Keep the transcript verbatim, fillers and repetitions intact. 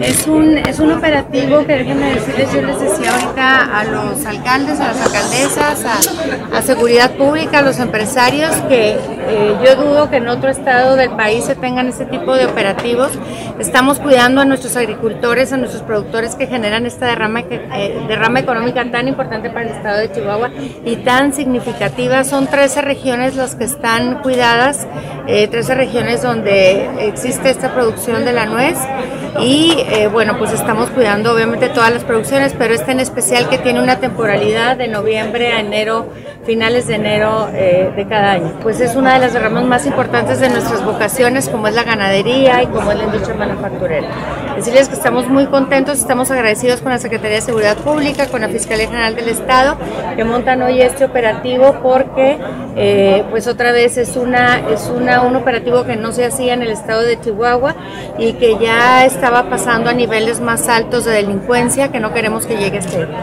Es un, es un operativo que, déjenme decirles, yo les decía ahorita a los alcaldes, a las alcaldesas, a, a seguridad pública, a los empresarios, que eh, yo dudo que en otro estado del país se tengan este tipo de operativos. Estamos cuidando a nuestros agricultores, a nuestros productores que generan esta derrama, que, eh, derrama económica tan importante para el estado de Chihuahua y tan significativa. Son trece regiones las que están cuidadas, eh, trece regiones donde existe esta producción de la nuez. Y eh, bueno, pues estamos cuidando obviamente todas las producciones, pero esta en especial que tiene una temporalidad de noviembre a enero, finales de enero eh, de cada año. Pues es una de las derramas más importantes de nuestras vocaciones, como es la ganadería y como es la industria manufacturera. Decirles que estamos muy contentos, estamos agradecidos con la Secretaría de Seguridad Pública, con la Fiscalía General del Estado, que montan hoy este operativo porque eh, pues otra vez es, una, es una, un operativo que no se hacía en el estado de Chihuahua y que ya estaba pasando a niveles más altos de delincuencia que no queremos que llegue a este.